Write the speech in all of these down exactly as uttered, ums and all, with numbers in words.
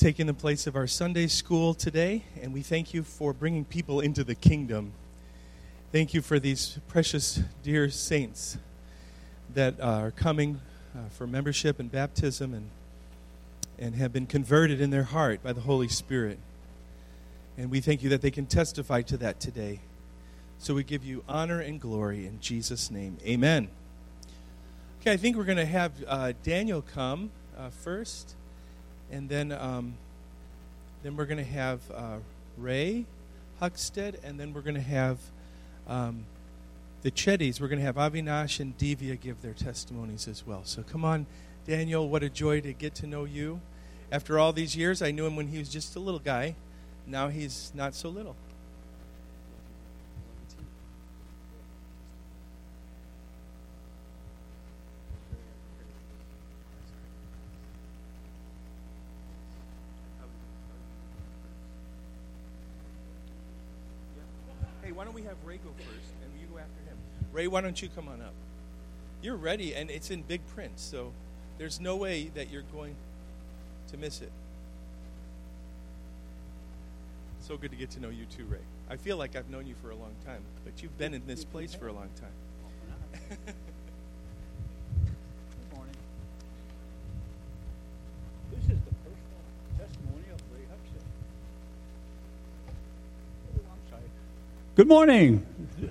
taken the place of our Sunday school today, and we thank you for bringing people into the kingdom. Thank you for these precious, dear saints that are coming uh, for membership and baptism and, and have been converted in their heart by the Holy Spirit. And we thank you that they can testify to that today. So we give you honor and glory in Jesus' name. Amen. Okay, I think we're going to have uh, Daniel come uh, first. And then um, then we're going to have uh, Ray Huckstead, and then we're going to have um, the Chettys. We're going to have Avinash and Divya give their testimonies as well. So come on, Daniel, what a joy to get to know you. After all these years, I knew him when he was just a little guy. Now he's not so little. Why don't we have Ray go first, and you go after him. Ray, why don't you come on up? You're ready, and it's in big print, so there's no way that you're going to miss it. So good to get to know you too, Ray. I feel like I've known you for a long time, but you've been in this place for a long time. Good morning. This is the personal testimony of Ray Huckstead. Oh, I'm sorry. Good morning.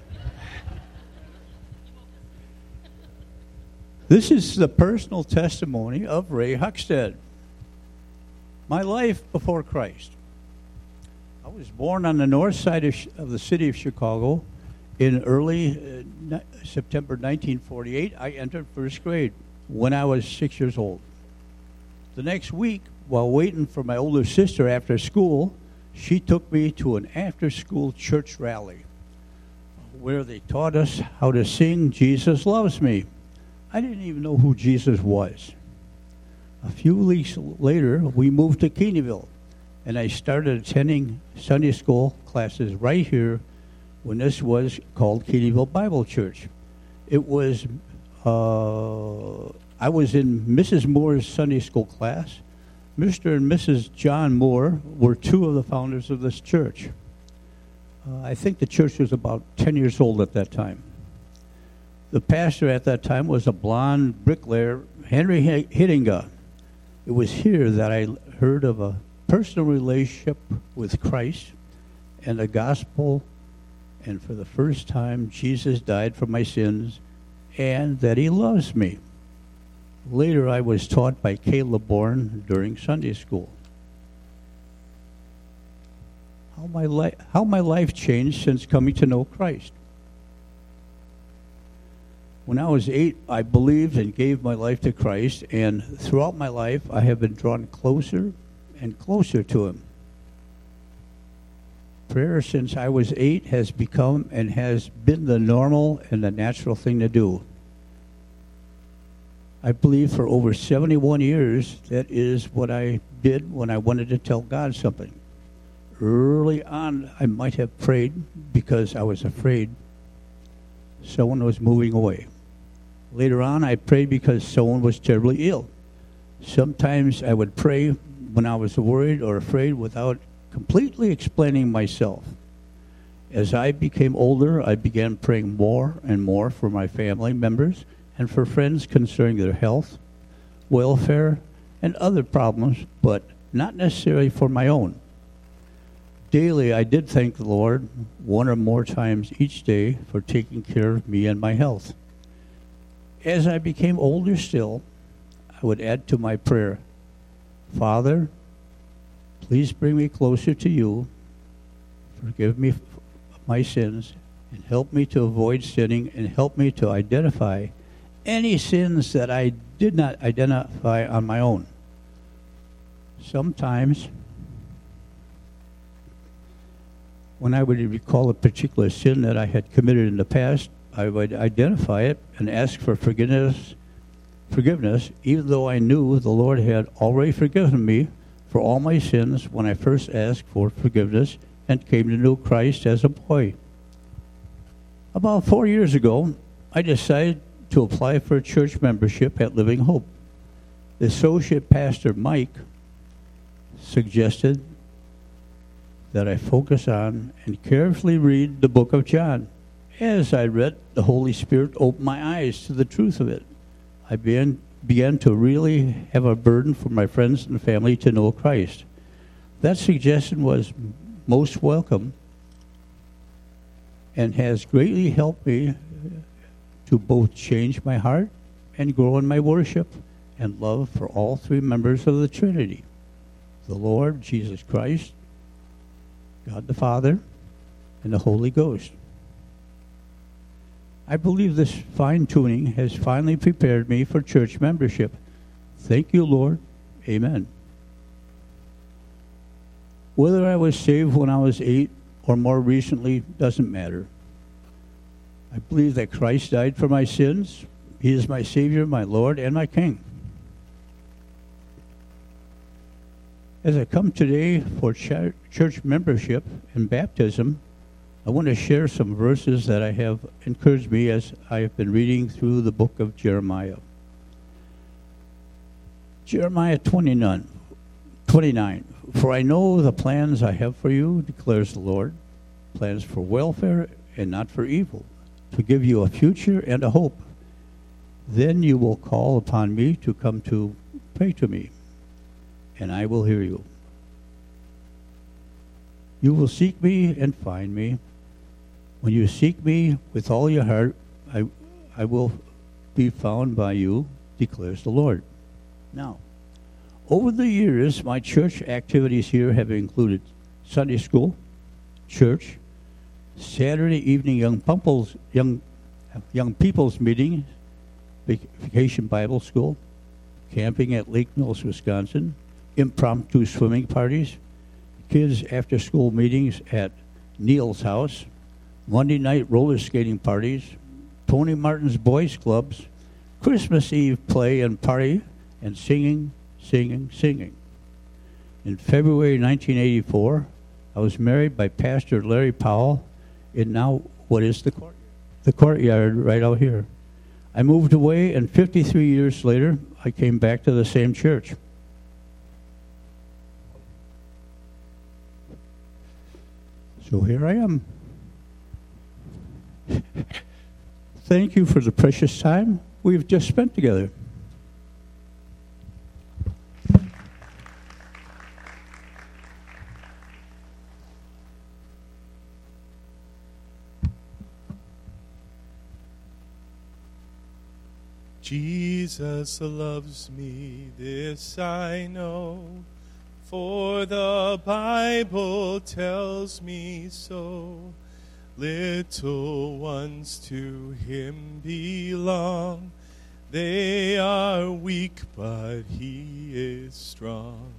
This is the personal testimony of Ray Huckstead. My life before Christ. I was born on the north side of, of the city of Chicago in early uh, September nineteen forty-eight. I entered first grade when I was six years old. The next week, while waiting for my older sister after school, she took me to an after-school church rally where they taught us how to sing Jesus Loves Me. I didn't even know who Jesus was. A few weeks later, we moved to Keeneyville, and I started attending Sunday school classes right here when this was called Keeneyville Bible Church. It was, uh, I was in Missus Moore's Sunday school class. Mister and Missus John Moore were two of the founders of this church. Uh, I think the church was about ten years old at that time. The pastor at that time was a blonde bricklayer, Henry Hittinga. It was here that I heard of a personal relationship with Christ and the gospel, and for the first time, Jesus died for my sins and that he loves me. Later, I was taught by Caleb Bourne during Sunday school. How my, li- how my life changed since coming to know Christ. When I was eight, I believed and gave my life to Christ, and throughout my life, I have been drawn closer and closer to him. Prayer since I was eight has become and has been the normal and the natural thing to do. I believe for over seventy-one years, that is what I did when I wanted to tell God something. Early on, I might have prayed because I was afraid someone was moving away. Later on, I prayed because someone was terribly ill. Sometimes I would pray when I was worried or afraid without completely explaining myself. As I became older, I began praying more and more for my family members and for friends concerning their health, welfare, and other problems, but not necessarily for my own. Daily, I did thank the Lord one or more times each day for taking care of me and my health. As I became older still, I would add to my prayer, Father, please bring me closer to you, forgive me my sins, and help me to avoid sinning, and help me to identify any sins that I did not identify on my own. Sometimes, when I would recall a particular sin that I had committed in the past, I would identify it and ask for forgiveness, forgiveness, even though I knew the Lord had already forgiven me for all my sins when I first asked for forgiveness and came to know Christ as a boy. About four years ago, I decided to apply for a church membership at Living Hope. The associate pastor, Mike, suggested that I focus on and carefully read the book of John. As I read, the Holy Spirit opened my eyes to the truth of it. I began, began to really have a burden for my friends and family to know Christ. That suggestion was most welcome and has greatly helped me to both change my heart and grow in my worship and love for all three members of the Trinity, the Lord, Jesus Christ, God the Father, and the Holy Ghost. I believe this fine-tuning has finally prepared me for church membership. Thank you, Lord. Amen. Whether I was saved when I was eight or more recently doesn't matter. I believe that Christ died for my sins. He is my Savior, my Lord, and my King. As I come today for ch- church membership and baptism, I want to share some verses that I have encouraged me as I have been reading through the book of Jeremiah. Jeremiah twenty-nine, twenty-nine. For I know the plans I have for you, declares the Lord, plans for welfare and not for evil, to give you a future and a hope. Then you will call upon me to come to pray to me, and I will hear you. You will seek me and find me. When you seek me with all your heart, I, I will be found by you, declares the Lord. Now, over the years, my church activities here have included Sunday school, church, Saturday evening young people's, young, young people's meeting, vacation Bible school, camping at Lake Mills, Wisconsin, impromptu swimming parties, kids after-school meetings at Neil's house, Monday night roller skating parties, Tony Martin's boys clubs, Christmas Eve play and party, and singing, singing, singing. In February nineteen eighty-four, I was married by Pastor Larry Powell in now what is the courtyard, the courtyard right out here. I moved away, and fifty-three years later, I came back to the same church. So here I am. Thank you for the precious time we've just spent together. Jesus loves me, this I know, for the Bible tells me so. Little ones to him belong. They are weak, but he is strong.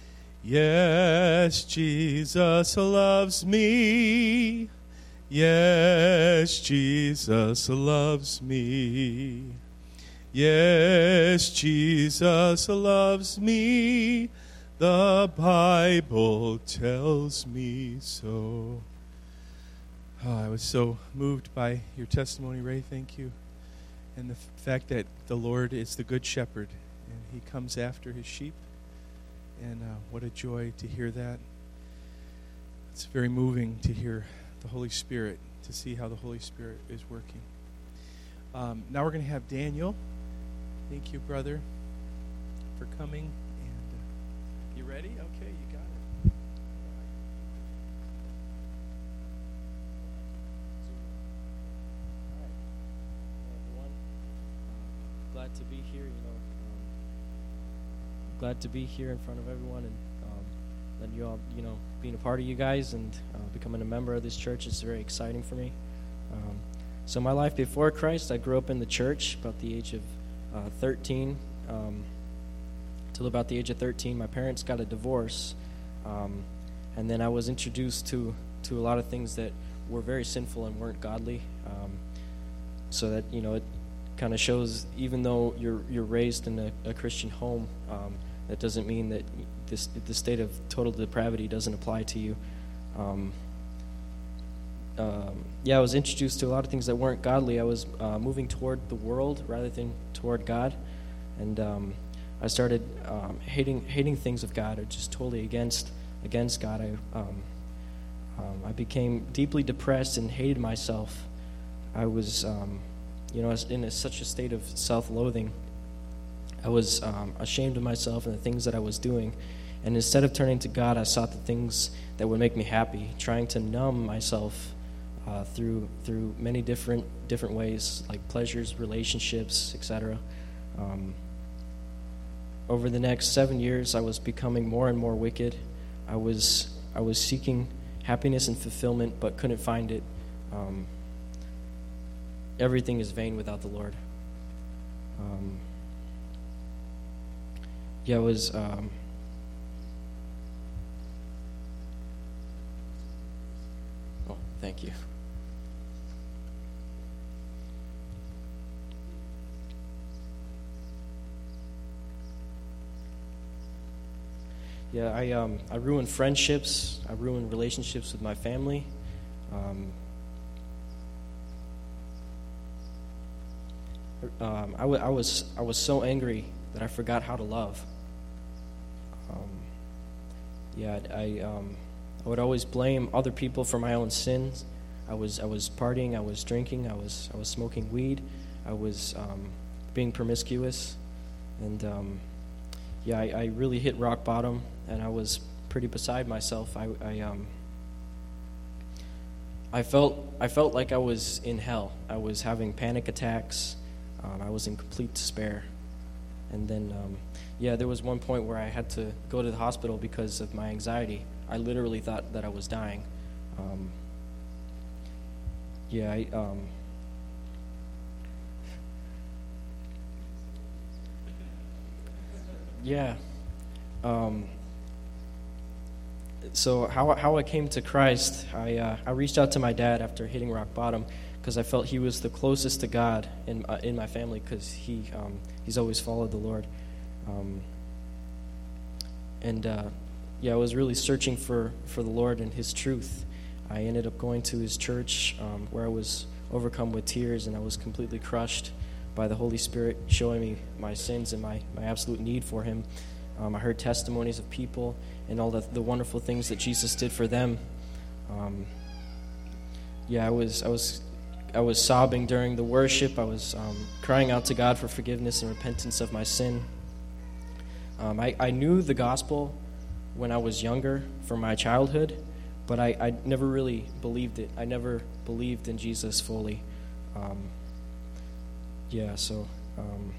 Yes, Jesus loves me. Yes, Jesus loves me. Yes, Jesus loves me. The Bible tells me so. Oh, I was so moved by your testimony, Ray. Thank you. And the f- fact that the Lord is the good shepherd and he comes after his sheep. And uh, what a joy to hear that. It's very moving to hear the Holy Spirit, to see how the Holy Spirit is working. Um, now we're going to have Daniel. Thank you, brother, for coming. And uh, you ready? Okay, you got it. All right. Hello, everyone. Uh, glad to be here. You know, um, glad to be here in front of everyone, and um, letting you all, you know, being a part of you guys and uh, becoming a member of this church is very exciting for me. Um, so my life before Christ, I grew up in the church about the age of Uh, thirteen, um, till about the age of thirteen. My parents got a divorce, um, and then I was introduced to, to a lot of things that were very sinful and weren't godly. Um, so that, you know, it kind of shows, even though you're you're raised in a, a Christian home, um, that doesn't mean that this the state of total depravity doesn't apply to you. Um, Um, yeah, I was introduced to a lot of things that weren't godly. I was uh, moving toward the world rather than toward God. And um, I started um, hating hating things of God, or just totally against against God. I um, um, I became deeply depressed and hated myself. I was, um, you know, I was in a, such a state of self-loathing. I was um, ashamed of myself and the things that I was doing. And instead of turning to God, I sought the things that would make me happy, trying to numb myself uh, through through many different different ways, like pleasures, relationships, et cetera. Um, over the next seven years, I was becoming more and more wicked. I was I was seeking happiness and fulfillment, but couldn't find it. Um, everything is vain without the Lord. Um, yeah, it was. Um, oh, thank you. Yeah, I um I ruined friendships. I ruined relationships with my family. Um, um, I, w- I was I was so angry that I forgot how to love. Um, yeah, I um, I would always blame other people for my own sins. I was I was partying. I was drinking. I was I was smoking weed. I was um, being promiscuous, and um, yeah, I, I really hit rock bottom. And I was pretty beside myself. I, I, um, I felt, I felt like I was in hell. I was having panic attacks. Um, I was in complete despair. And then, um, yeah, there was one point where I had to go to the hospital because of my anxiety. I literally thought that I was dying. Um, yeah, I, um, yeah. Um, So how how I came to Christ, I uh, I reached out to my dad after hitting rock bottom because I felt he was the closest to God in uh, in my family because he um, he's always followed the Lord, um, and uh, yeah, I was really searching for, for the Lord and His truth. I ended up going to His church um, where I was overcome with tears and I was completely crushed by the Holy Spirit showing me my sins and my, my absolute need for Him. Um, I heard testimonies of people and all the, the wonderful things that Jesus did for them. Um, yeah, I was I was I was sobbing during the worship. I was um, crying out to God for forgiveness and repentance of my sin. Um, I, I knew the gospel when I was younger from my childhood, but I, I never really believed it. I never believed in Jesus fully. Um, yeah, so... Um,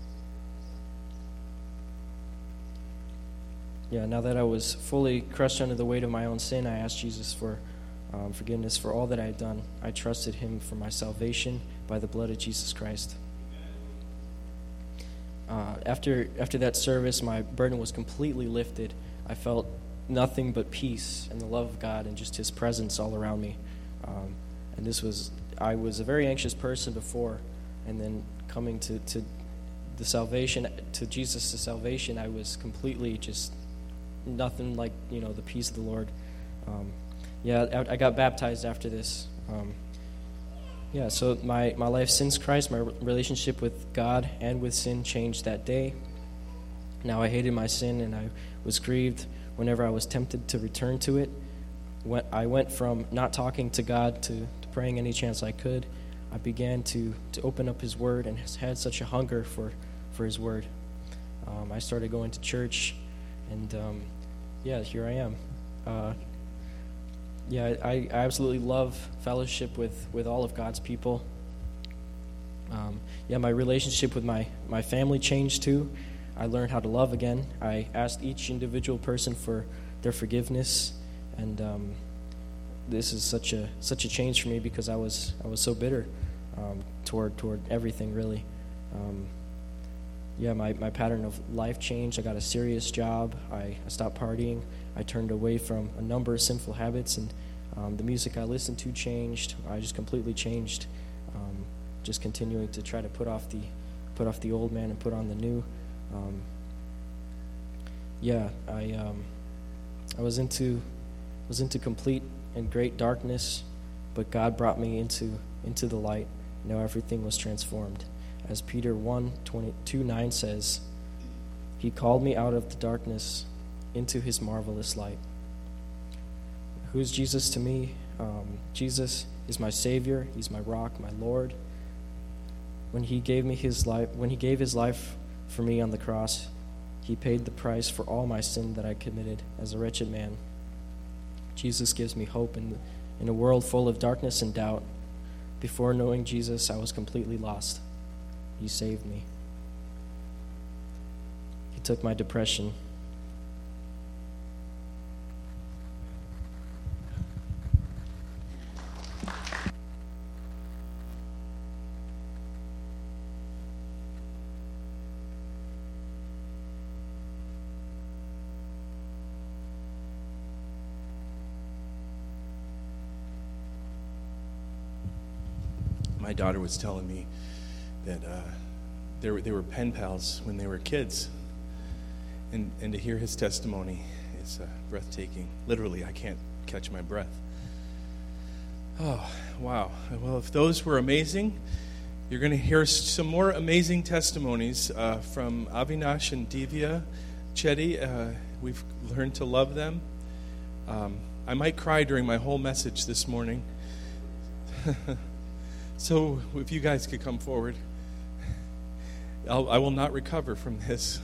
Yeah, now that I was fully crushed under the weight of my own sin, I asked Jesus for um, forgiveness for all that I had done. I trusted Him for my salvation by the blood of Jesus Christ. Uh, after after that service, my burden was completely lifted. I felt nothing but peace and the love of God and just His presence all around me. Um, and this was, I was a very anxious person before, and then coming to, to the salvation, to Jesus' salvation, I was completely just... nothing like, you know, the peace of the Lord. Um, yeah, I, I got baptized after this. Um, yeah, so my, my life since Christ, my relationship with God and with sin changed that day. Now I hated my sin and I was grieved whenever I was tempted to return to it. When I went from not talking to God to, to praying any chance I could. I began to, to open up His Word and had such a hunger for, for His Word. Um, I started going to church. And, um, yeah, here I am. Uh, yeah, I, I absolutely love fellowship with, with all of God's people. Um, yeah, my relationship with my, my family changed too. I learned how to love again. I asked each individual person for their forgiveness. And um, this is such a such a change for me because I was I was so bitter um, toward toward everything, really. Um, Yeah, my, my pattern of life changed. I got a serious job. I, I stopped partying. I turned away from a number of sinful habits, and um, the music I listened to changed. I just completely changed, um, just continuing to try to put off the put off the old man and put on the new. Um, yeah, I um, I was into was into complete and great darkness, but God brought me into into the light. Now everything was transformed. As Peter one twenty-two nine says, He called me out of the darkness into his marvelous light. Who's Jesus to me? Um, Jesus is my Savior. He's my rock, my Lord. When he gave me his life, when he gave his life for me on the cross, he paid the price for all my sin that I committed as a wretched man. Jesus gives me hope in, the, in a world full of darkness and doubt. Before knowing Jesus, I was completely lost. He saved me. He took my depression. My daughter was telling me that uh, they were, they were pen pals when they were kids. And, and to hear his testimony is uh, breathtaking. Literally, I can't catch my breath. Oh, wow. Well, if those were amazing, you're going to hear some more amazing testimonies uh, from Avinash and Divya Chetty. Uh, we've learned to love them. Um, I might cry during my whole message this morning. So if you guys could come forward, I'll, I will not recover from this.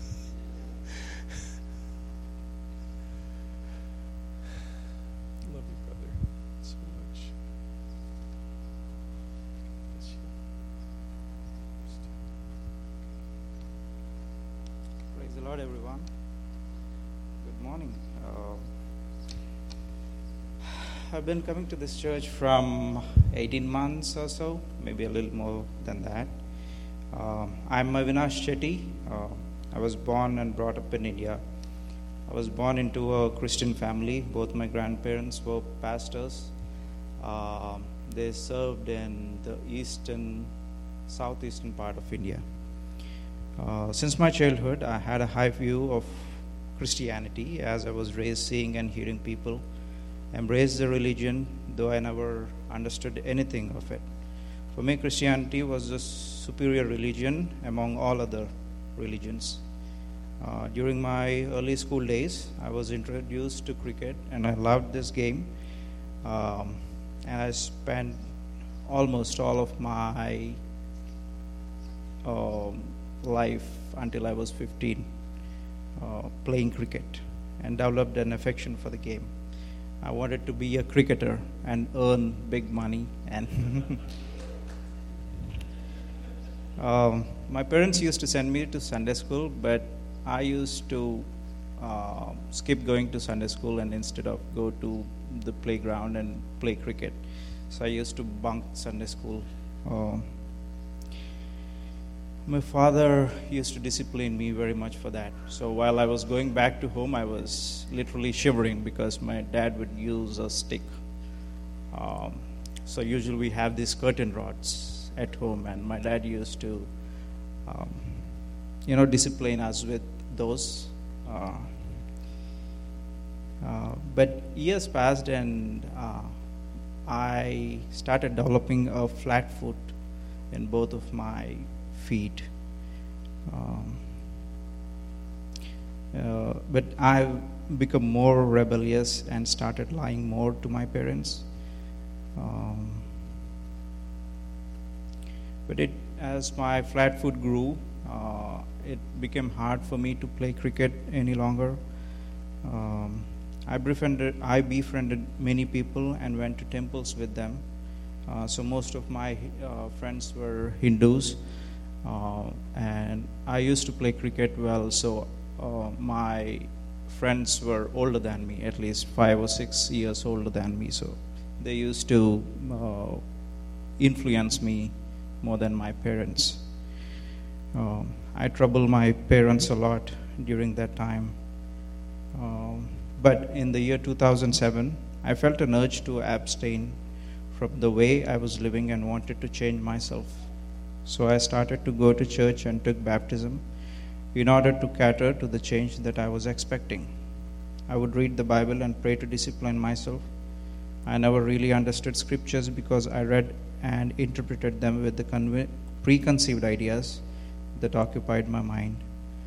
Love you, brother, so much. Bless you. Praise the Lord, everyone. Good morning. Uh, I've been coming to this church from eighteen months or so, maybe a little more than that. Uh, I'm Avinash Chetty. Uh, I was born and brought up in India. I was born into a Christian family. Both my grandparents were pastors. Uh, they served in the eastern, southeastern part of India. Uh, since my childhood, I had a high view of Christianity as I was raised seeing and hearing people embrace the religion, though I never understood anything of it. For me, Christianity was the superior religion among all other religions. Uh, during my early school days, I was introduced to cricket, and I loved this game. Um, and I spent almost all of my um, life until I was fifteen uh, playing cricket, and developed an affection for the game. I wanted to be a cricketer and earn big money. And um, my parents used to send me to Sunday school, but I used to uh, skip going to Sunday school and instead of go to the playground and play cricket. So I used to bunk Sunday school. Uh, my father used to discipline me very much for that. So while I was going back to home, I was literally shivering because my dad would use a stick. Um, so usually we have these curtain rods at home, and my dad used to, um, you know, discipline us with those. Uh, uh, but years passed, and uh, I started developing a flat foot in both of my feet. Um, uh, but I've become more rebellious and started lying more to my parents. Um, but it, as my flat foot grew, uh, it became hard for me to play cricket any longer. Um, I befriended, I befriended many people and went to temples with them. Uh, so most of my uh, friends were Hindus. Uh, and I used to play cricket well, so uh, my friends were older than me, at least five or six years older than me. So they used to uh, influence me more than my parents. Um, I troubled my parents a lot during that time. Um, but in the year two thousand seven, I felt an urge to abstain from the way I was living and wanted to change myself. So I started to go to church and took baptism in order to cater to the change that I was expecting. I would read the Bible and pray to discipline myself. I never really understood scriptures because I read and interpreted them with the conve- preconceived ideas that occupied my mind.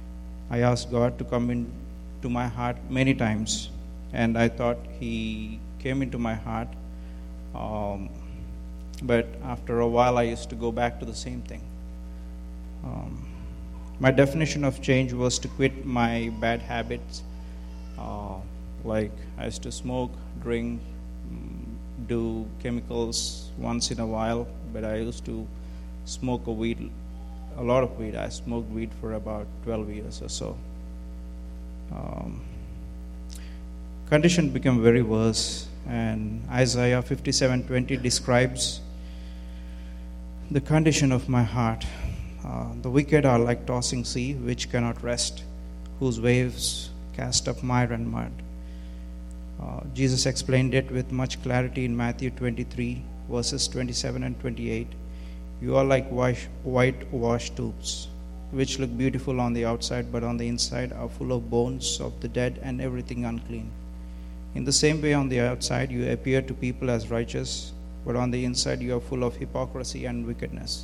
I asked God to come into my heart many times, and I thought He came into my heart. Um, but after a while, I used to go back to the same thing. Um, my definition of change was to quit my bad habits. Uh, like I used to smoke, drink, do chemicals once in a while, but I used to smoke a weed, a lot of weed. I smoked weed for about twelve years or so. Um, condition became very worse, and Isaiah fifty-seven twenty describes the condition of my heart. Uh, the wicked are like tossing sea, which cannot rest, whose waves cast up mire and mud. Uh, Jesus explained it with much clarity in Matthew twenty-three, verses twenty-seven and twenty-eight. You are like whitewashed tombs, which look beautiful on the outside, but on the inside are full of bones of the dead and everything unclean. In the same way, on the outside you appear to people as righteous, but on the inside you are full of hypocrisy and wickedness.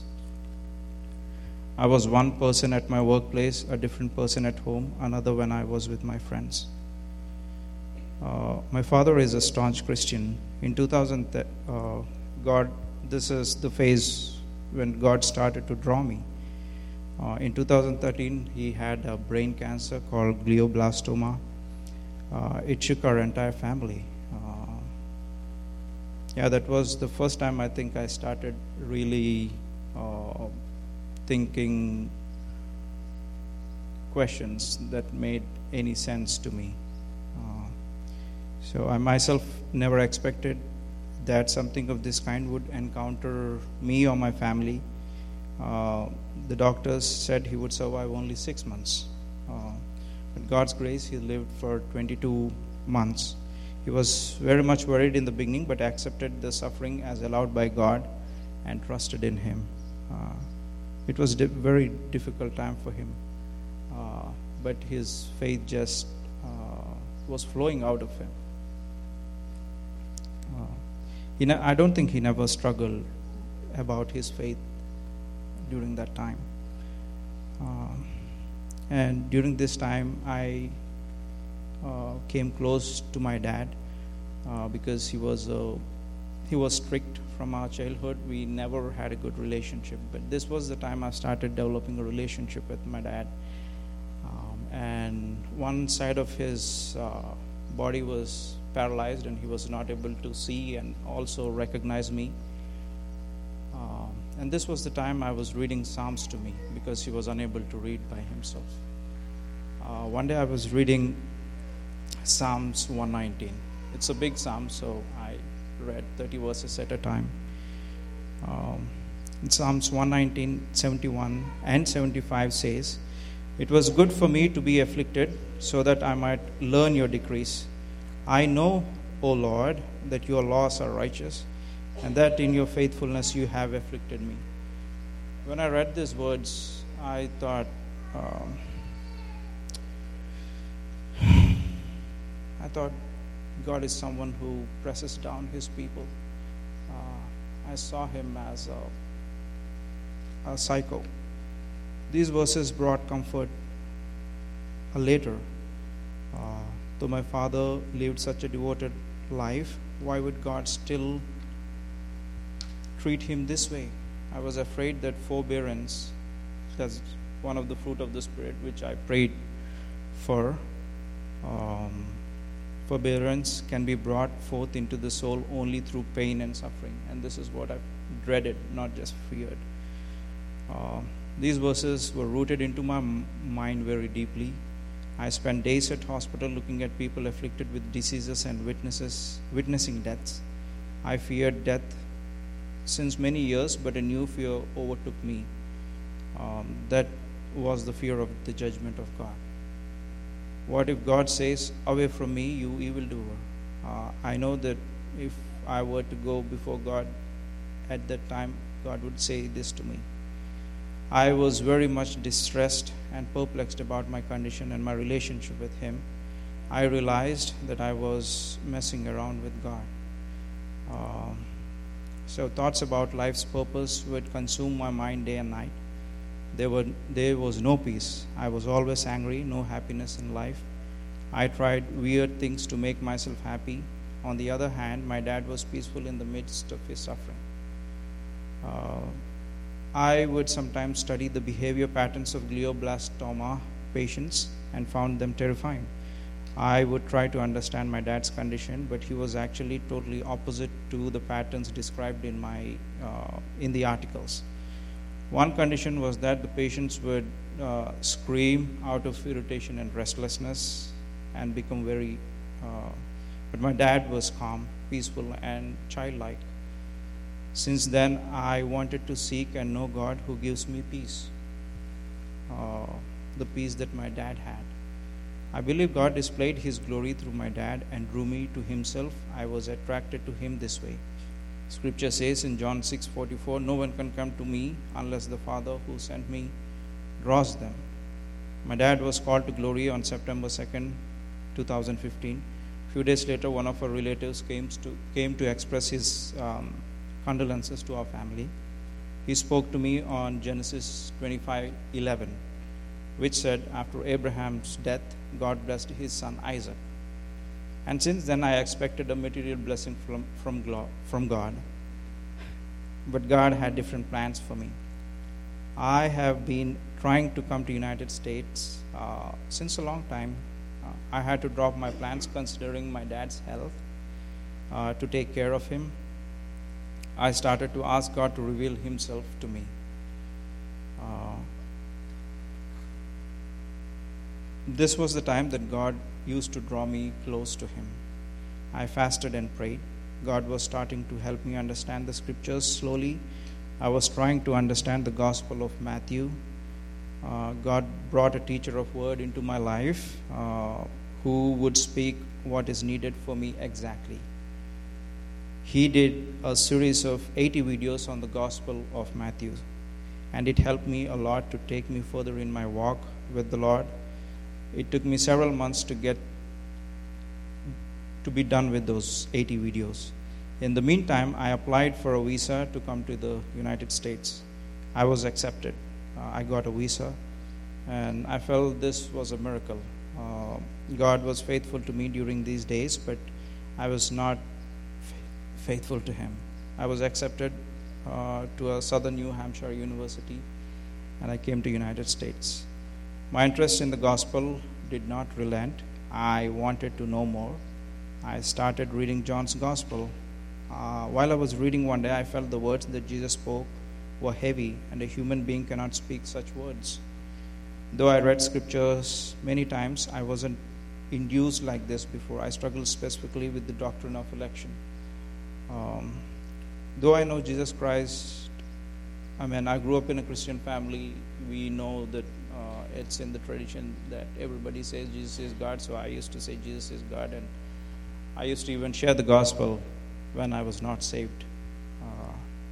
I was one person at my workplace, a different person at home, another when I was with my friends. Uh, my father is a staunch Christian. In two thousand, uh, God, this is the phase when God started to draw me. Uh, in two thousand thirteen, he had a brain cancer called glioblastoma. Uh, it shook our entire family. Uh, yeah, that was the first time I think I started really uh, thinking questions that made any sense to me. Uh, so I myself never expected that something of this kind would encounter me or my family. Uh, the doctors said he would survive only six months. Uh, with God's grace, he lived for twenty-two months. He was very much worried in the beginning, but accepted the suffering as allowed by God and trusted in Him. Uh, it was a di- very difficult time for him, uh, but his faith just uh, was flowing out of him. Uh, he ne- I don't think he never struggled about his faith during that time. Uh, and during this time, I uh, came close to my dad uh, because he was uh, he was strict from our childhood. We never had a good relationship, but this was the time I started developing a relationship with my dad. Um, and one side of his uh, body was paralyzed, and he was not able to see and also recognize me. Um, and this was the time I was reading Psalms to me, because he was unable to read by himself. Uh, one day I was reading Psalms one nineteen. It's a big psalm, so I read thirty verses at a time. Um, in Psalms one nineteen, seventy-one and seventy-five says, "It was good for me to be afflicted, so that I might learn your decrees. I know, O Lord, that your laws are righteous, and that in your faithfulness you have afflicted me." When I read these words, I thought, um, I thought God is someone who presses down his people. Uh, I saw him as a, a psycho. These verses brought comfort uh, later. Uh, though my father lived such a devoted life, why would God still treat him this way? I was afraid that forbearance, that's one of the fruit of the Spirit which I prayed for, um, forbearance can be brought forth into the soul only through pain and suffering. And this is what I dreaded, not just feared. Uh, these verses were rooted into my m- mind very deeply. I spent days at hospital looking at people afflicted with diseases and witnesses, witnessing deaths. I feared death since many years, but a new fear overtook me. Um, that was the fear of the judgment of God. What if God says, "Away from me, you evildoer"? Uh, I know that if I were to go before God at that time, God would say this to me. I was very much distressed and perplexed about my condition and my relationship with Him. I realized that I was messing around with God. Um, so thoughts about life's purpose would consume my mind day and night. there were there was no peace. I was always angry, no happiness in life. I tried weird things to make myself happy. On the other hand, my dad was peaceful in the midst of his suffering. Uh, I would sometimes study the behavior patterns of glioblastoma patients and found them terrifying. I would try to understand my dad's condition, but he was actually totally opposite to the patterns described in my uh, in the articles. One condition was that the patients would uh, scream out of irritation and restlessness and become very, uh, but my dad was calm, peaceful, and childlike. Since then, I wanted to seek and know God who gives me peace, uh, the peace that my dad had. I believe God displayed His glory through my dad and drew me to Himself. I was attracted to Him this way. Scripture says in John six forty-four, no one can come to me unless the Father who sent me draws them. My dad was called to glory on September second, twenty fifteen. A few days later, one of our relatives came to, came to express his um, condolences to our family. He spoke to me on Genesis twenty-five eleven, which said, after Abraham's death, God blessed his son Isaac. And since then, I expected a material blessing from, from, from God. But God had different plans for me. I have been trying to come to United States uh, since a long time. Uh, I had to drop my plans considering my dad's health uh, to take care of him. I started to ask God to reveal Himself to me. Uh, this was the time that God used to draw me close to Him. I fasted and prayed. God was starting to help me understand the scriptures slowly. I was trying to understand the Gospel of Matthew. Uh, God brought a teacher of word into my life uh, who would speak what is needed for me exactly. He did a series of eighty videos on the Gospel of Matthew, and it helped me a lot to take me further in my walk with the Lord. It took me several months to get to be done with those eighty videos. In the meantime, I applied for a visa to come to the United States. I was accepted. Uh, I got a visa, and I felt this was a miracle. Uh, God was faithful to me during these days, but I was not f- faithful to Him. I was accepted uh, to a Southern New Hampshire university, and I came to United States. My interest in the gospel did not relent. I wanted to know more. I started reading John's gospel. Uh, while I was reading one day, I felt the words that Jesus spoke were heavy, and a human being cannot speak such words. Though I read scriptures many times, I wasn't induced like this before. I struggled specifically with the doctrine of election. Um, though I know Jesus Christ, I mean, I grew up in a Christian family. We know that uh, it's in the tradition that everybody says Jesus is God, so I used to say Jesus is God, and I used to even share the gospel when I was not saved. Uh,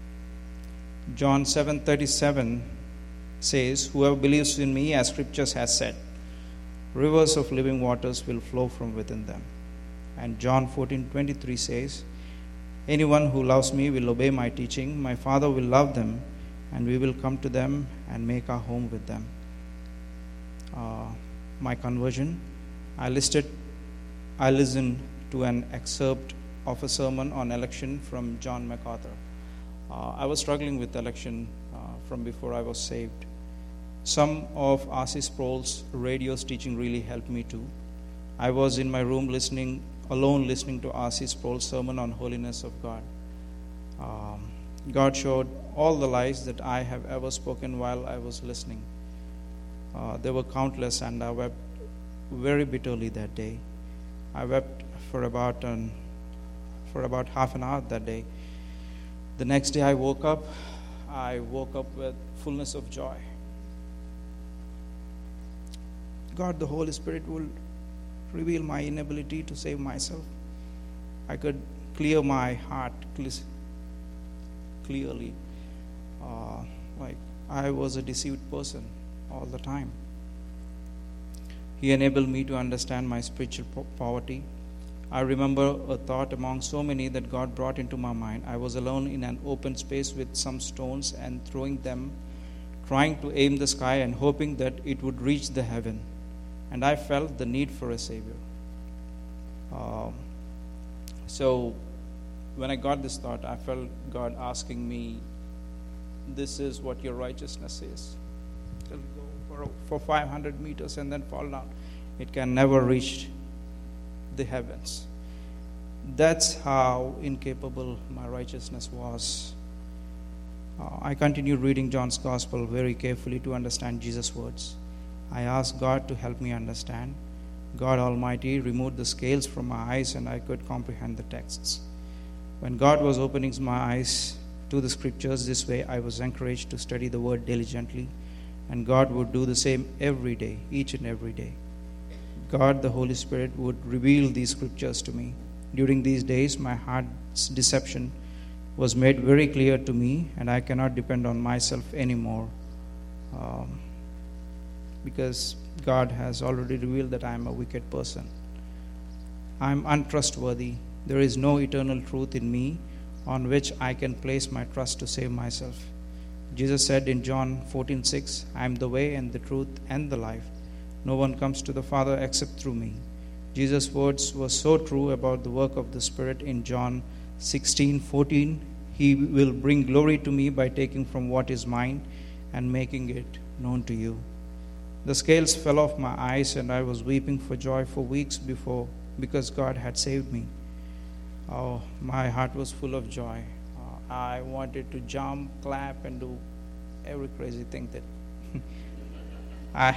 John seven thirty-seven says, whoever believes in me, as scriptures has said, rivers of living waters will flow from within them. And John fourteen twenty-three says, anyone who loves me will obey my teaching. My Father will love them, and we will come to them and make our home with them. Uh, my conversion, I listed, I listened to an excerpt of a sermon on election from John MacArthur. Uh, I was struggling with election uh, from before I was saved. Some of R C Sproul's radio's teaching really helped me too. I was in my room listening, alone listening to R C Sproul's sermon on holiness of God. Um, God showed all the lies that I have ever spoken while I was listening. Uh, there were countless, and I wept very bitterly that day. I wept for about an, for about half an hour that day. The next day I woke up, I woke up with fullness of joy. God, the Holy Spirit, will reveal my inability to save myself. I could clear my heart clearly. Uh, like I was a deceived person all the time. He enabled me to understand my spiritual po- poverty. I remember a thought among so many that God brought into my mind. I was alone in an open space with some stones and throwing them trying to aim the sky and hoping that it would reach the heaven. And I felt the need for a Savior. Um, so when I got this thought, I felt God asking me, this is what your righteousness is. It'll go for, for five hundred meters and then fall down. It can never reach the heavens. That's how incapable my righteousness was. Uh, I continued reading John's Gospel very carefully to understand Jesus' words. I asked God to help me understand. God Almighty removed the scales from my eyes and I could comprehend the texts. When God was opening my eyes to the scriptures this way, I was encouraged to study the word diligently, and God would do the same every day, each and every day. God, the Holy Spirit, would reveal these scriptures to me. During these days, my heart's deception was made very clear to me, and I cannot depend on myself anymore, um, because God has already revealed that I am a wicked person. I am untrustworthy. There is no eternal truth in me on which I can place my trust to save myself. Jesus said in John fourteen six, I am the way and the truth and the life. No one comes to the Father except through me. Jesus' words were so true about the work of the Spirit in John sixteen fourteen. He will bring glory to me by taking from what is mine and making it known to you. The scales fell off my eyes and I was weeping for joy for weeks before because God had saved me. Oh, my heart was full of joy. Uh, I wanted to jump, clap, and do every crazy thing that I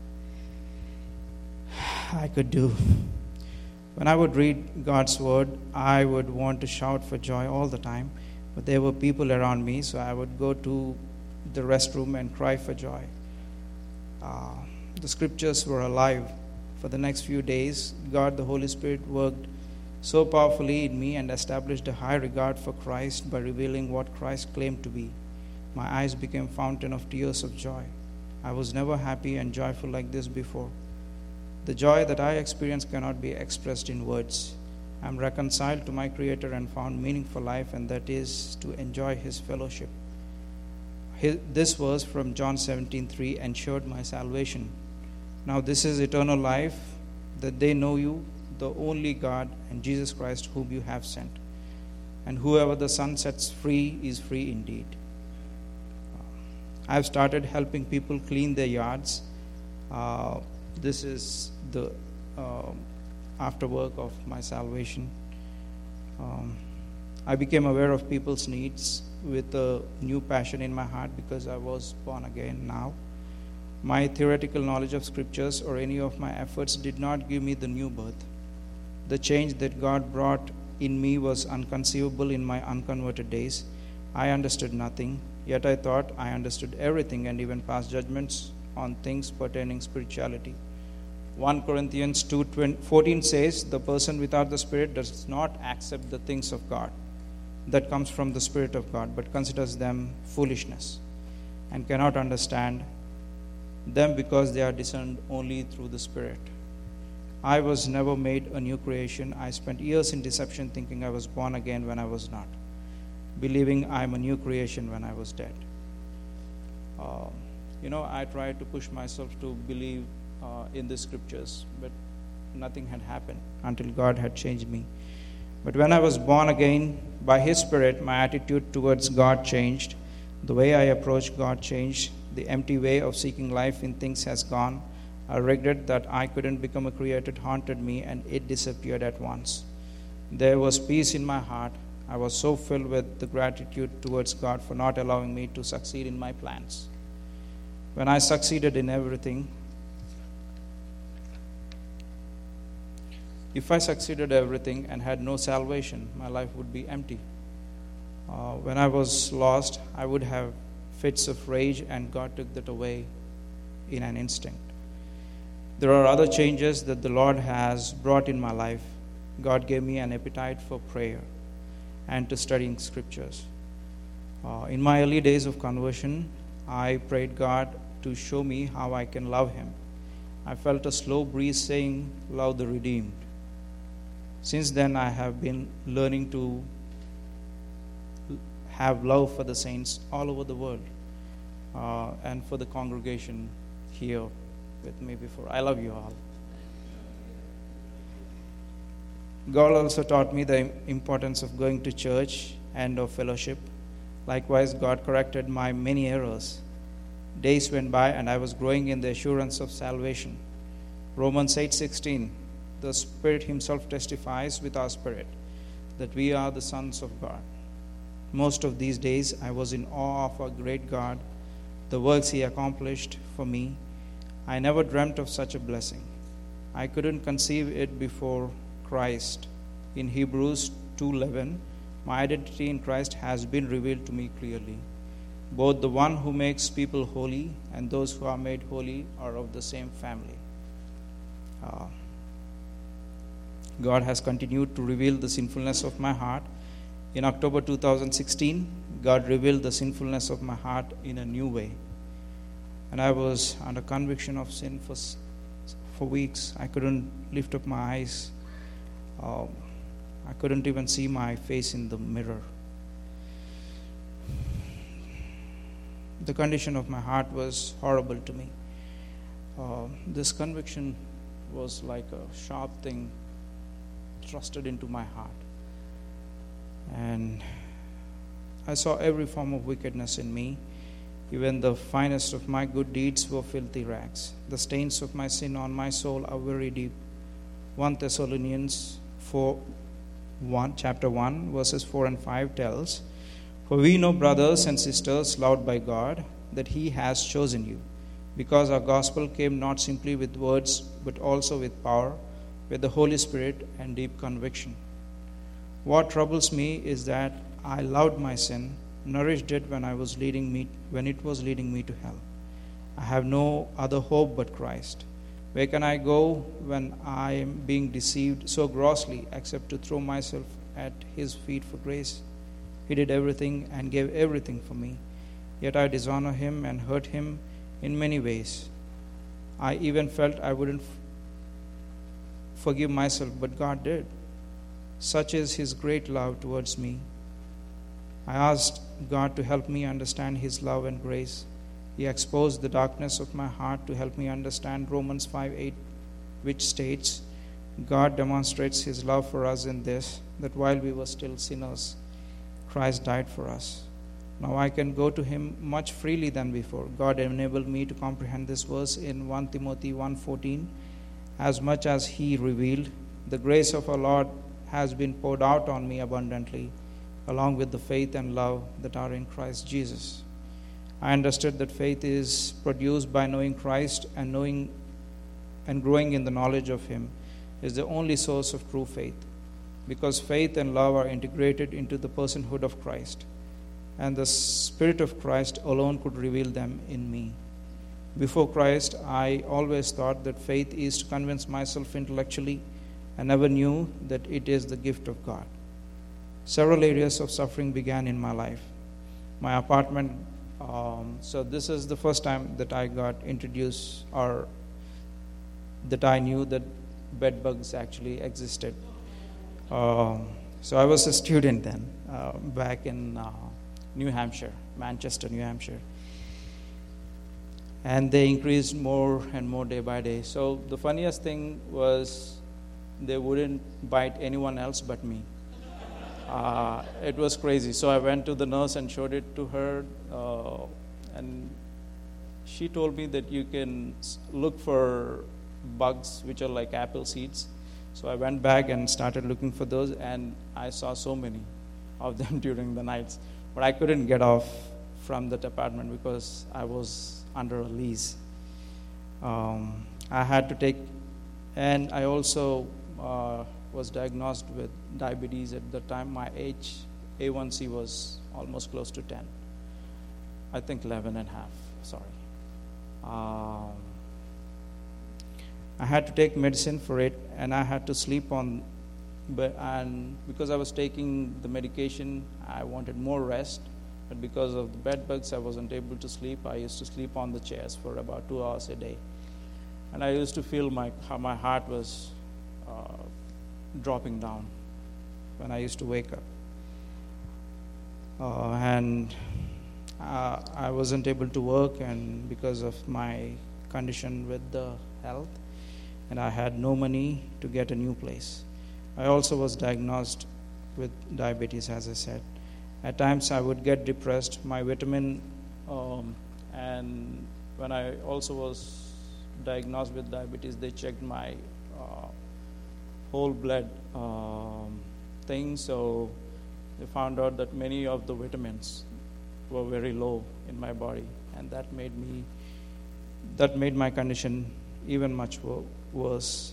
I could do. When I would read God's word, I would want to shout for joy all the time, but there were people around me, so I would go to the restroom and cry for joy. Uh, the scriptures were alive. For the next few days, God, the Holy Spirit, worked so powerfully in me and established a high regard for Christ by revealing what Christ claimed to be. My eyes became a fountain of tears of joy. I was never happy and joyful like this before. The joy that I experience cannot be expressed in words. I am reconciled to my Creator and found meaning for life, and that is to enjoy His fellowship. His, this verse from John seventeen three ensured my salvation. Now this is eternal life, that they know you, the only God, and Jesus Christ whom you have sent. And whoever the Son sets free is free indeed. I have started helping people clean their yards. Uh, this is the uh, afterwork of my salvation. Um, I became aware of people's needs with a new passion in my heart because I was born again now. My theoretical knowledge of scriptures or any of my efforts did not give me the new birth. The change that God brought in me was inconceivable in my unconverted days. I understood nothing, yet I thought I understood everything and even passed judgments on things pertaining spirituality. First Corinthians two fourteen says, the person without the Spirit does not accept the things of God that comes from the Spirit of God, but considers them foolishness and cannot understand them because they are discerned only through the Spirit. I was never made a new creation. I spent years in deception thinking I was born again when I was not, believing I am a new creation when I was dead. Uh, you know, I tried to push myself to believe uh, in the scriptures, but nothing had happened until God had changed me. But when I was born again by His Spirit, my attitude towards God changed. The way I approached God changed. The empty way of seeking life in things has gone. A regret that I couldn't become a creator haunted me, and it disappeared at once. There was peace in my heart. I was so filled with the gratitude towards God for not allowing me to succeed in my plans. When I succeeded in everything, if I succeeded everything and had no salvation, my life would be empty. Uh, when I was lost, I would have fits of rage, and God took that away in an instant. There are other changes that the Lord has brought in my life. God gave me an appetite for prayer and to studying scriptures. Uh, in my early days of conversion, I prayed God to show me how I can love Him. I felt a slow breeze saying, love the redeemed. Since then, I have been learning to have love for the saints all over the world. uh, and for the congregation here with me before. I love you all. God also taught me the importance of going to church and of fellowship. Likewise, God corrected my many errors. Days went by, and I was growing in the assurance of salvation. Romans eight sixteen, the Spirit Himself testifies with our spirit that we are the sons of God. Most of these days, I was in awe of our great God, the works He accomplished for me. I never dreamt of such a blessing. I couldn't conceive it before Christ. In Hebrews two eleven, my identity in Christ has been revealed to me clearly. Both the one who makes people holy and those who are made holy are of the same family. Uh, God has continued to reveal the sinfulness of my heart. In October two thousand sixteen, God revealed the sinfulness of my heart in a new way. And I was under conviction of sin for, for weeks. I couldn't lift up my eyes. Um, I couldn't even see my face in the mirror. The condition of my heart was horrible to me. Uh, this conviction was like a sharp thing thrusted into my heart. And I saw every form of wickedness in me. Even the finest of my good deeds were filthy rags. The stains of my sin on my soul are very deep. First Thessalonians four, one, chapter one, verses four and five tells, "For we know, brothers and sisters, loved by God, that He has chosen you, because our gospel came not simply with words, but also with power, with the Holy Spirit and deep conviction. What troubles me is that I loved my sin, nourished it when I was leading me when it was leading me to hell. I have no other hope but Christ. Where can I go when I am being deceived so grossly, except to throw myself at His feet for grace? He did everything and gave everything for me. Yet I dishonor Him and hurt Him in many ways. I even felt I wouldn't f- forgive myself, but God did. Such is His great love towards me. I asked God to help me understand His love and grace. He exposed the darkness of my heart to help me understand Romans five eight, which states, God demonstrates His love for us in this, that while we were still sinners, Christ died for us. Now I can go to Him much freely than before. God enabled me to comprehend this verse in First Timothy one fourteen. As much as He revealed, the grace of our Lord has been poured out on me abundantly, along with the faith and love that are in Christ Jesus. I understood that faith is produced by knowing Christ, and knowing and growing in the knowledge of Him is the only source of true faith, because faith and love are integrated into the personhood of Christ, and the Spirit of Christ alone could reveal them in me. Before Christ, I always thought that faith is to convince myself intellectually. I never knew that it is the gift of God. Several areas of suffering began in my life. My apartment, um, so this is the first time that I got introduced, or that I knew that bed bugs actually existed. Um, so I was a student then, uh, back in uh, New Hampshire, Manchester, New Hampshire. And they increased more and more day by day. So the funniest thing was they wouldn't bite anyone else but me. Uh, it was crazy. So I went to the nurse and showed it to her, uh, and she told me that you can look for bugs which are like apple seeds. So I went back and started looking for those, and I saw so many of them during the nights. But I couldn't get off from that apartment because I was under a lease. Um, I had to take, and I also uh, was diagnosed with diabetes at the time. My H A one C was almost close to ten. I think eleven and a half, sorry. Um, I had to take medicine for it, and I had to sleep on, but and because I was taking the medication, I wanted more rest. But because of the bed bugs, I wasn't able to sleep. I used to sleep on the chairs for about two hours a day. And I used to feel my how my heart was uh, dropping down when I used to wake up. Uh, and uh, I wasn't able to work, and because of my condition with the health, and I had no money to get a new place. I also was diagnosed with diabetes, as I said. At times I would get depressed. My vitamin, um, and when I also was diagnosed with diabetes, they checked my uh, whole blood um, thing, so they found out that many of the vitamins were very low in my body, and that made me, that made my condition even much wo- worse.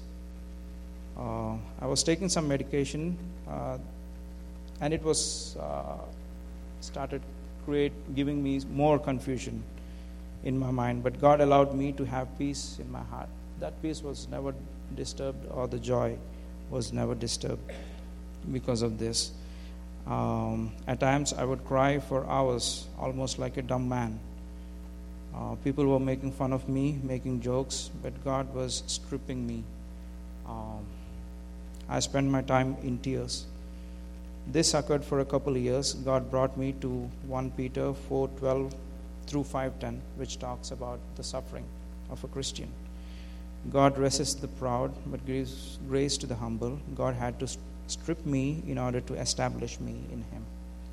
Uh, I was taking some medication, uh, and it was uh, started create giving me more confusion in my mind. But God allowed me to have peace in my heart. That peace was never disturbed, or the joy was never disturbed because of this. Um, at times I would cry for hours, almost like a dumb man. Uh, people were making fun of me, making jokes, but God was stripping me. Um, I spent my time in tears. This occurred for a couple of years. God brought me to First Peter four twelve through five ten, which talks about the suffering of a Christian. God resists the proud, but gives grace to the humble. God had to strip me in order to establish me in Him.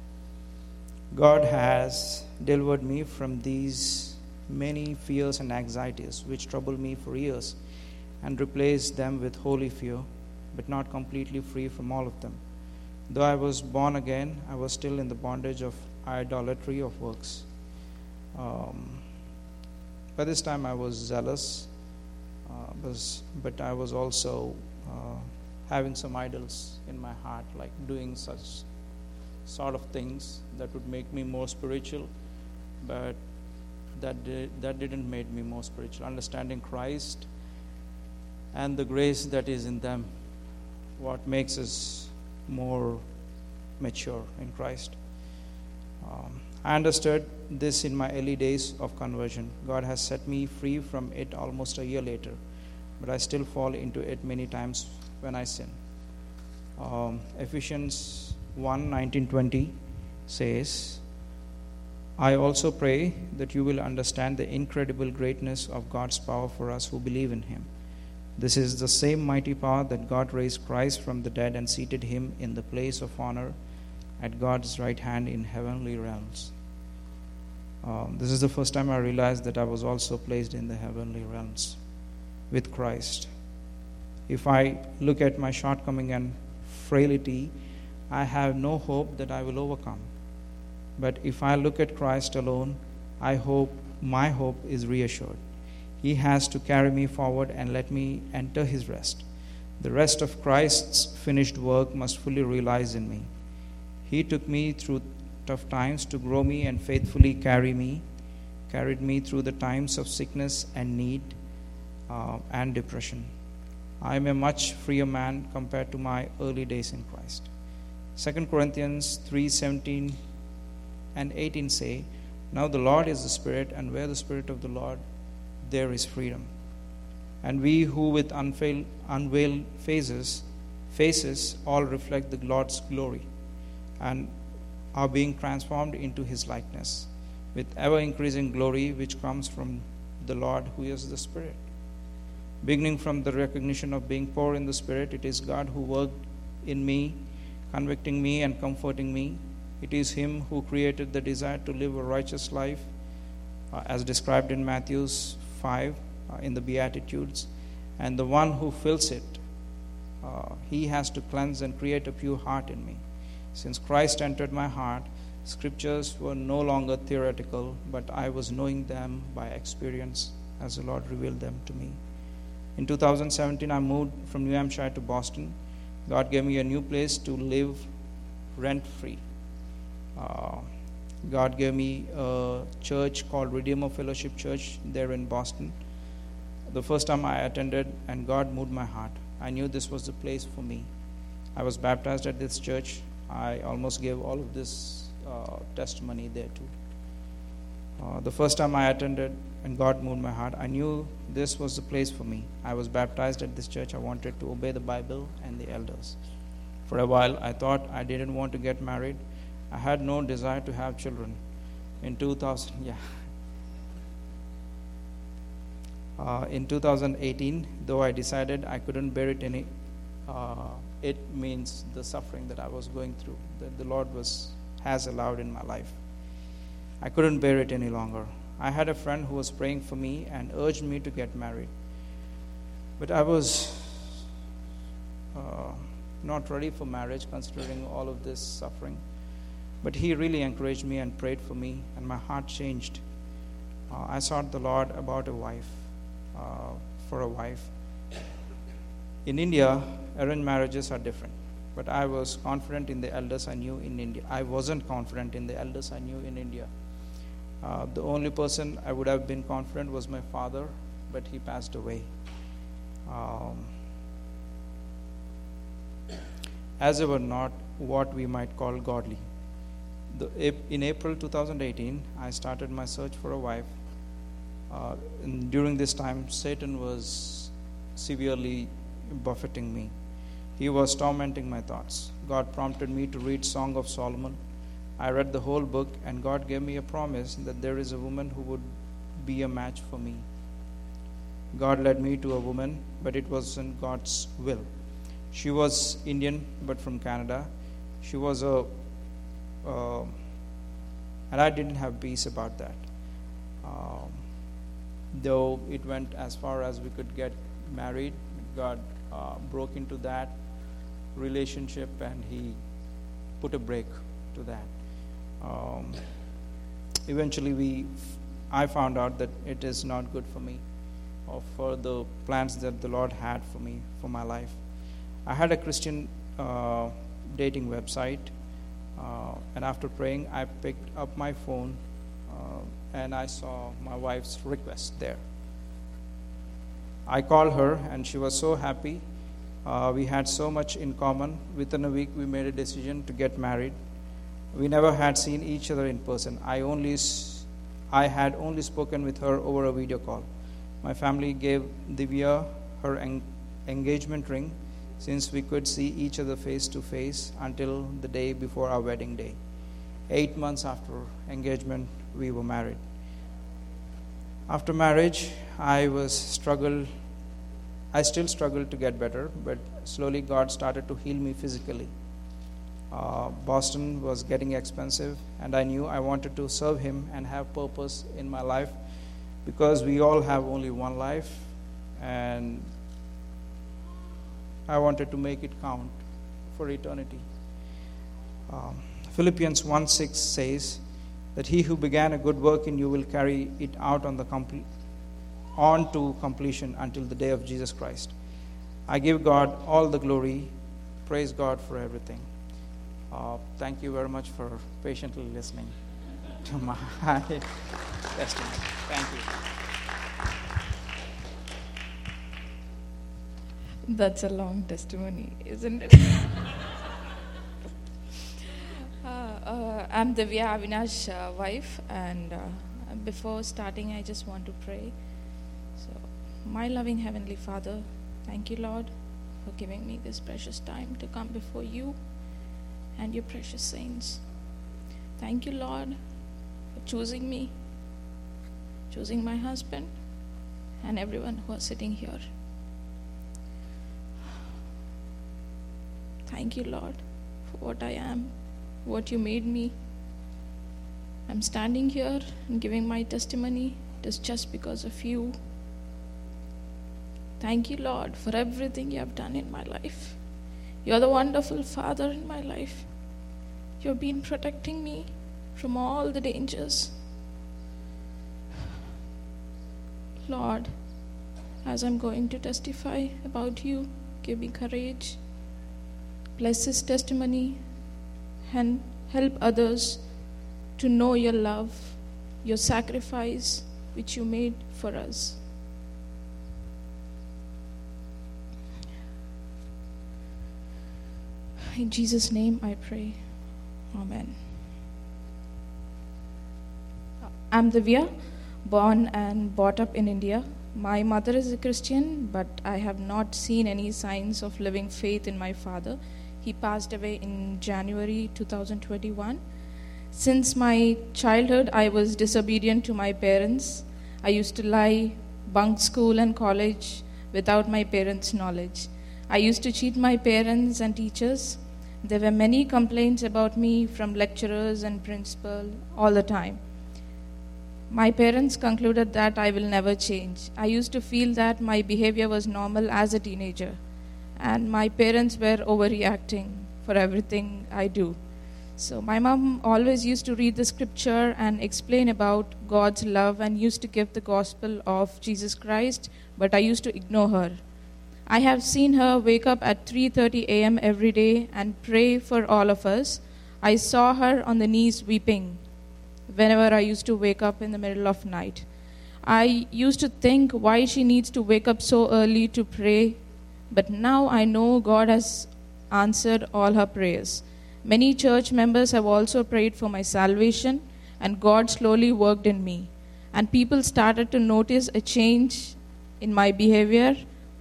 God has delivered me from these many fears and anxieties which troubled me for years, and replaced them with holy fear, but not completely free from all of them. Though I was born again, I was still in the bondage of idolatry of works. Um, by this time I was zealous, uh, was, but I was also uh, having some idols in my heart, like doing such sort of things that would make me more spiritual, but that did, that didn't make me more spiritual. Understanding Christ and the grace that is in them, what makes us more mature in Christ. Um, I understood this in my early days of conversion. God has set me free from it almost a year later, but I still fall into it many times when I sin. Um, Ephesians one nineteen twenty says, I also pray that you will understand the incredible greatness of God's power for us who believe in Him. This is the same mighty power that God raised Christ from the dead and seated Him in the place of honor at God's right hand in heavenly realms. Um, this is the first time I realized that I was also placed in the heavenly realms with Christ. If I look at my shortcoming and frailty, I have no hope that I will overcome. But if I look at Christ alone, I hope, my hope is reassured. He has to carry me forward and let me enter His rest. The rest of Christ's finished work must fully realize in me. He took me through tough times to grow me and faithfully carry me, carried me through the times of sickness and need uh, and depression. I am a much freer man compared to my early days in Christ. Second Corinthians three seventeen and eighteen say, Now the Lord is the Spirit, and where the Spirit of the Lord, there is freedom. And we who with unveiled, unveiled faces, faces all reflect the Lord's glory, and are being transformed into His likeness, with ever-increasing glory which comes from the Lord who is the Spirit. Beginning from the recognition of being poor in the Spirit, it is God who worked in me, convicting me and comforting me. It is Him who created the desire to live a righteous life, uh, as described in Matthew five, uh, in the Beatitudes, and the one who fills it, uh, He has to cleanse and create a pure heart in me. Since Christ entered my heart, scriptures were no longer theoretical, but I was knowing them by experience as the Lord revealed them to me. In two thousand seventeen, I moved from New Hampshire to Boston. God gave me a new place to live rent-free. Uh, God gave me a church called Redeemer Fellowship Church there in Boston. The first time I attended, and God moved my heart. I knew this was the place for me. I was baptized at this church. I almost gave all of this uh, testimony there too. Uh, the first time I attended and God moved my heart, I knew this was the place for me. I was baptized at this church. I wanted to obey the Bible and the elders. For a while, I thought I didn't want to get married. I had no desire to have children. In two thousand, yeah. Uh, in two thousand eighteen, though I decided I couldn't bear it any, uh, it means the suffering that I was going through, that the Lord was has allowed in my life. I couldn't bear it any longer. I had a friend who was praying for me and urged me to get married. But I was uh, not ready for marriage, considering all of this suffering. But he really encouraged me and prayed for me, and my heart changed. Uh, I sought the Lord about a wife, uh, for a wife. In India, arranged marriages are different. But I was confident in the elders I knew in India. I wasn't confident in the elders I knew in India. Uh, the only person I would have been confident was my father, but he passed away. Um, as they were not what we might call godly. The, in April twenty eighteen, I started my search for a wife. Uh, and during this time, Satan was severely buffeting me. He was tormenting my thoughts. God prompted me to read Song of Solomon. I read the whole book, and God gave me a promise that there is a woman who would be a match for me. God led me to a woman, but it wasn't God's will. She was Indian, but from Canada. She was a, uh, and I didn't have peace about that. Um, though it went as far as we could get married, God uh, broke into that relationship, and He put a break to that. Um, eventually, we, I found out that it is not good for me, or for the plans that the Lord had for me, for my life. I had a Christian uh, dating website, uh, and after praying, I picked up my phone, uh, and I saw my wife's request there. I called her, and she was so happy. Uh, we had so much in common. Within a week, we made a decision to get married. We never had seen each other in person. I only, I had only spoken with her over a video call. My family gave Divya her en- engagement ring, since we could see each other face to face until the day before our wedding day. Eight months after engagement, we were married. After marriage, I was struggled. I still struggled to get better, but slowly God started to heal me physically. Uh, Boston was getting expensive, and I knew I wanted to serve Him and have purpose in my life, because we all have only one life, and I wanted to make it count for eternity. Um, Philippians one six says that He who began a good work in you will carry it out on the compl- on to completion until the day of Jesus Christ. I give God all the glory. Praise God for everything. Uh, thank you very much for patiently listening to my testimony. Thank you. That's a long testimony, isn't it? uh, uh, I'm Divya Avinash's uh, wife, and uh, before starting, I just want to pray. So, my loving Heavenly Father, thank you, Lord, for giving me this precious time to come before you and your precious saints. Thank you, Lord, for choosing me, choosing my husband, and everyone who is sitting here. Thank you, Lord, for what I am, what you made me. I'm standing here and giving my testimony. It is just because of you. Thank you, Lord, for everything you have done in my life. You're the wonderful Father in my life. You've been protecting me from all the dangers. Lord, as I'm going to testify about you, give me courage. Bless this testimony and help others to know your love, your sacrifice which you made for us. In Jesus' name I pray. Amen. I'm Divya, born and brought up in India. My mother is a Christian, but I have not seen any signs of living faith in my father. He passed away in January two thousand twenty-one. Since my childhood, I was disobedient to my parents. I used to lie, bunk school and college without my parents' knowledge. I used to cheat my parents and teachers. There were many complaints about me from lecturers and principal all the time. My parents concluded that I will never change. I used to feel that my behavior was normal as a teenager, and my parents were overreacting for everything I do. So my mom always used to read the scripture and explain about God's love and used to give the gospel of Jesus Christ, but I used to ignore her. I have seen her wake up at three thirty a.m. every day and pray for all of us. I saw her on the knees weeping whenever I used to wake up in the middle of night. I used to think why she needs to wake up so early to pray, but now I know God has answered all her prayers. Many church members have also prayed for my salvation, and God slowly worked in me. And people started to notice a change in my behavior.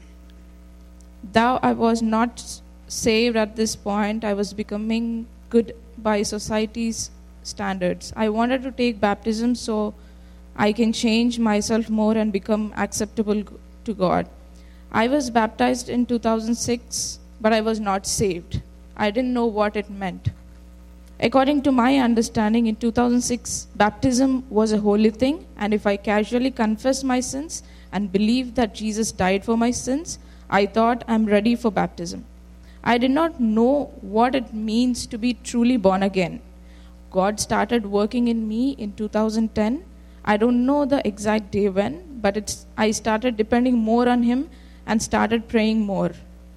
Though I was not saved at this point, I was becoming good by society's standards. I wanted to take baptism so I can change myself more and become acceptable to God. I was baptized in two thousand six, but I was not saved. I didn't know what it meant. According to my understanding, in two thousand six, baptism was a holy thing, and if I casually confess my sins and believe that Jesus died for my sins, I thought I'm ready for baptism. I did not know what it means to be truly born again. God started working in me in two thousand ten. I don't know the exact day when, but it's, I started depending more on Him and started praying more.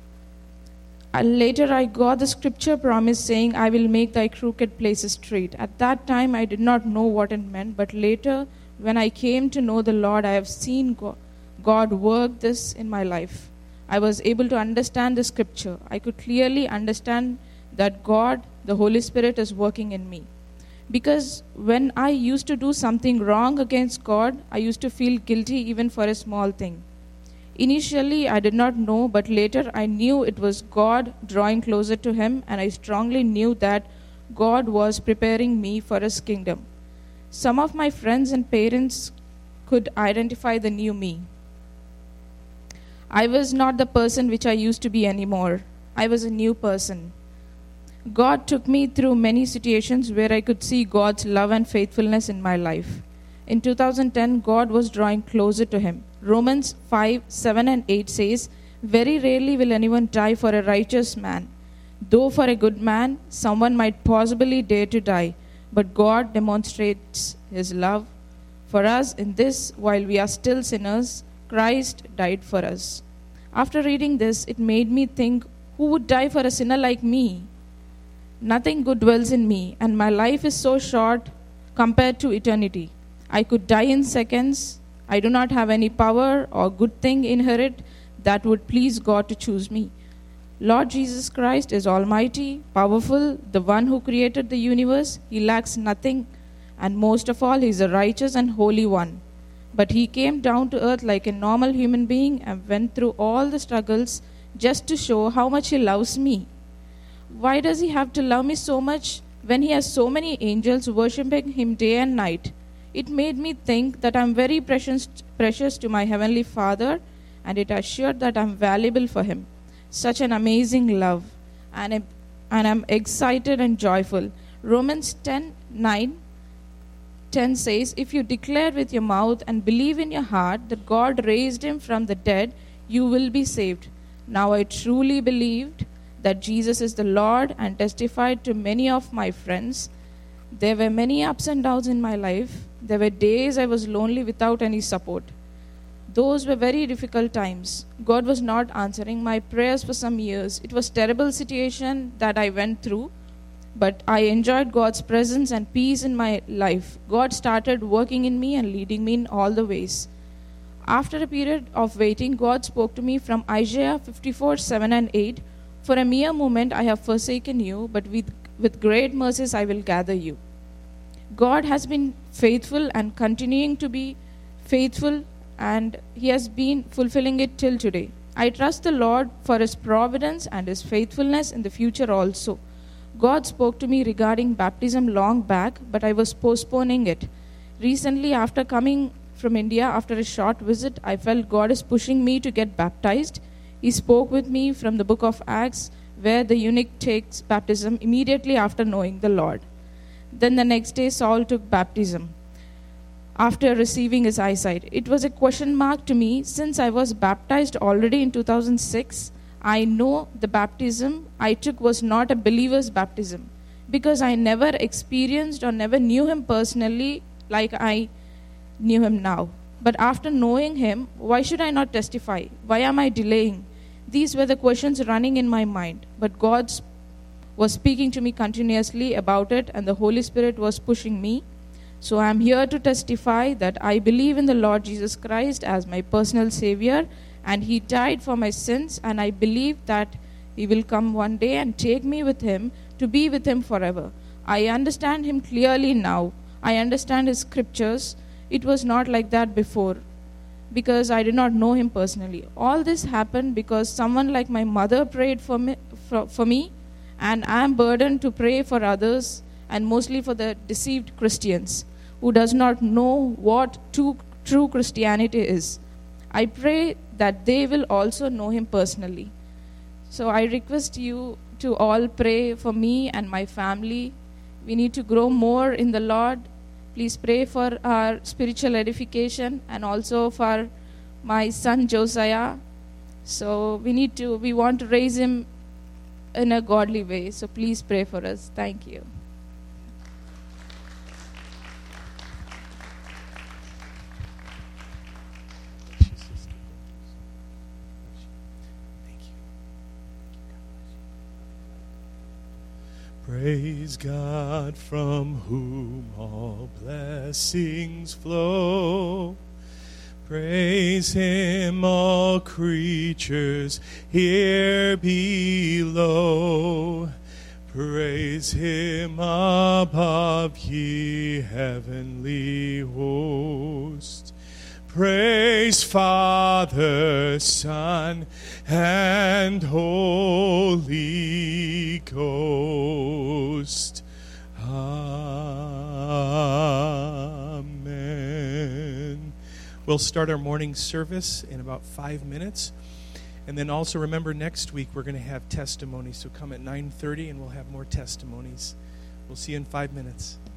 And later I got the scripture promise saying, I will make thy crooked places straight. At that time I did not know what it meant, but later when I came to know the Lord, I have seen God work this in my life. I was able to understand the scripture. I could clearly understand that God, the Holy Spirit, is working in me. Because when I used to do something wrong against God, I used to feel guilty even for a small thing. Initially, I did not know, but later I knew it was God drawing closer to Him, and I strongly knew that God was preparing me for His kingdom. Some of my friends and parents could identify the new me. I was not the person which I used to be anymore. I was a new person. God took me through many situations where I could see God's love and faithfulness in my life. In two thousand ten, God was drawing closer to Him. Romans five, seven and eight says, very rarely will anyone die for a righteous man. Though for a good man, someone might possibly dare to die. But God demonstrates His love for us in this: while we are still sinners, Christ died for us. After reading this, it made me think, who would die for a sinner like me? Nothing good dwells in me, and my life is so short compared to eternity. I could die in seconds. I do not have any power or good thing inherit that would please God to choose me. Lord Jesus Christ is almighty, powerful, the one who created the universe. He lacks nothing, and most of all, He is a righteous and holy one. But He came down to earth like a normal human being and went through all the struggles just to show how much He loves me. Why does He have to love me so much when He has so many angels worshiping Him day and night? It made me think that I'm very precious, precious to my Heavenly Father, and it assured that I'm valuable for Him. Such an amazing love, and, I, and I'm excited and joyful. Romans ten, nine, ten says, if you declare with your mouth and believe in your heart that God raised Him from the dead, you will be saved. Now I truly believed that Jesus is the Lord and testified to many of my friends. There were many ups and downs in my life. There were days I was lonely without any support. Those were very difficult times. God was not answering my prayers for some years. It was a terrible situation that I went through, but I enjoyed God's presence and peace in my life. God started working in me and leading me in all the ways. After a period of waiting, God spoke to me from Isaiah fifty-four, seven and eight. For a mere moment I have forsaken you, but with, with great mercies I will gather you. God has been faithful and continuing to be faithful, and He has been fulfilling it till today. I trust the Lord for His providence and His faithfulness in the future also. God spoke to me regarding baptism long back, but I was postponing it. Recently, after coming from India, after a short visit, I felt God is pushing me to get baptized. He spoke with me from the book of Acts, where the eunuch takes baptism immediately after knowing the Lord. Then the next day, Saul took baptism after receiving his eyesight. It was a question mark to me since I was baptized already in two thousand six. I know the baptism I took was not a believer's baptism because I never experienced or never knew him personally like I knew him now. But after knowing him, why should I not testify? Why am I delaying? These were the questions running in my mind. But God was speaking to me continuously about it, and the Holy Spirit was pushing me. So I am here to testify that I believe in the Lord Jesus Christ as my personal Savior, and He died for my sins, and I believe that He will come one day and take me with Him to be with Him forever. I understand Him clearly now. I understand His scriptures. It was not like that before because I did not know Him personally. All this happened because someone like my mother prayed for me, for, for me, and I am burdened to pray for others, and mostly for the deceived Christians who does not know what true, true Christianity is. I pray that they will also know Him personally. So I request you to all pray for me and my family. We need to grow more in the Lord. Please pray for our spiritual edification and also for my son Josiah. So we need to, we want to raise him in a godly way. So please pray for us. Thank you. Praise God from whom all blessings flow. Praise Him, all creatures here below. Praise Him above, ye heavenly hosts. Praise Father, Son, and Holy Ghost. Amen. We'll start our morning service in about five minutes. And then also remember, next week we're going to have testimonies. So come at nine thirty and we'll have more testimonies. We'll see you in five minutes.